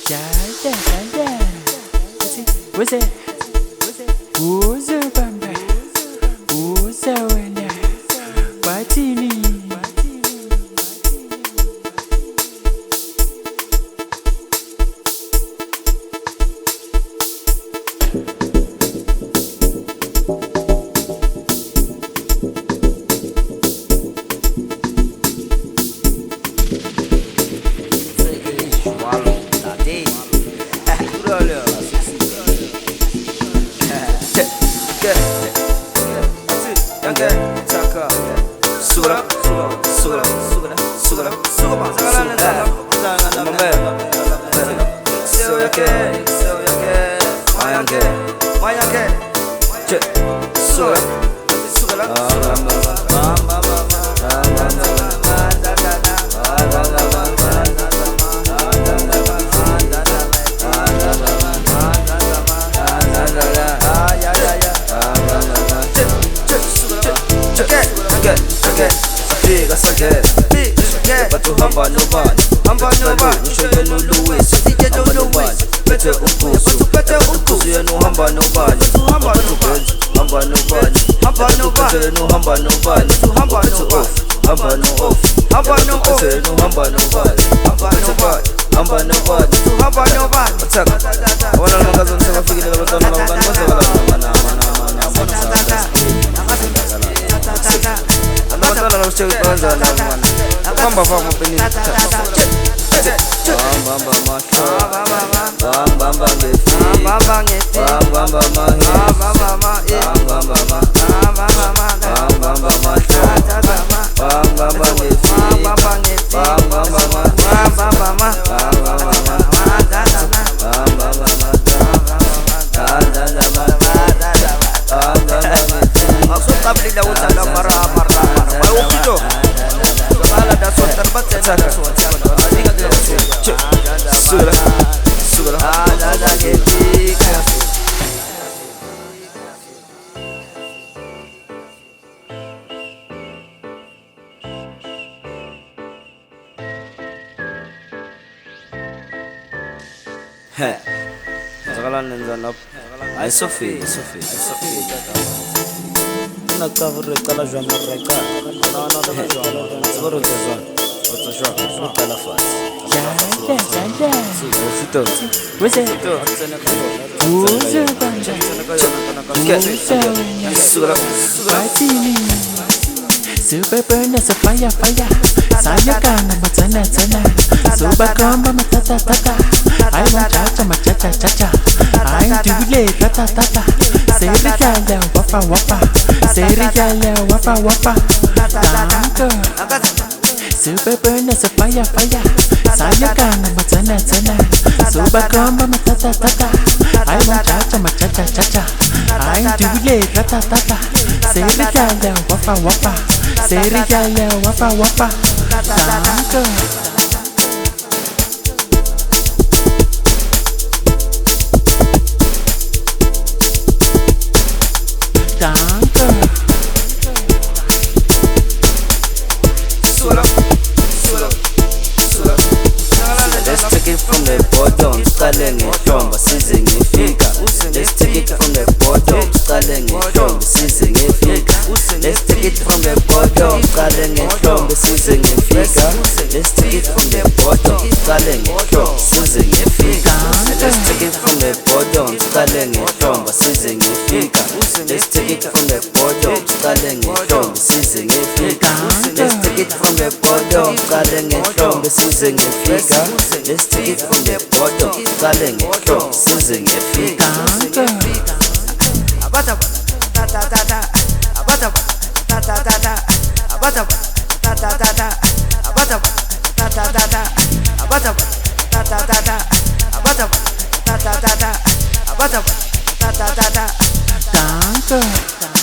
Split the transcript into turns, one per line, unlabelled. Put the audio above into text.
Yeah, yeah, yeah, yeah. What's it? Who's a bamba? Who's a winner? Batini.
Hamba nobani, ushongela uLuwis, bethe umkhuzu yena uhamba nobani, hamba nobani, hamba nobani, hamba nobani, hamba no off, hamba no off, hamba nobani, hamba nobani, attack. Wala magazi msema fikiri na batana na ngani mazala mana batana na uchewe kwanza na ngani bamba bamba peni bamba masho bamba ngefi bamba mahi bamba masho bamba ngefi Ay Sophie na cover kala jwana reka na zoro jwana oto jwana kala fat
Yeah.
Fito
What's it? Who's a bamba? Who's a winner? Batini. Super burner, so fire. Sayakana, matana. Super combo, matata. I want cha-cha. I do late, tata. Serigala, wapa. Serigala, wapa. Dango. Super burner, so fire. Sayakana, matana. Super combo, matata. I want cha-cha. I do late, tata. Serigala, wapa. Serigala, wapa. Dango.
Let's take it from the bottom, style ngehlombe size ngifika. Let's take it from the bottom, style ngehlombe size ngifika. Let's take it from the bottom, style ngehlombe size ngifika. Let's take it from the bottom, style ngehlombe size ngifika. Let's take it from the bottom, style ngehlombe size ngifika. Let's take it from the bottom, style ngehlombe size ngifika. Let's take it from the bottom, style ngehlombe size ngifika. Let's take it from the bottom, style ngehlombe size ngifika.
Dango.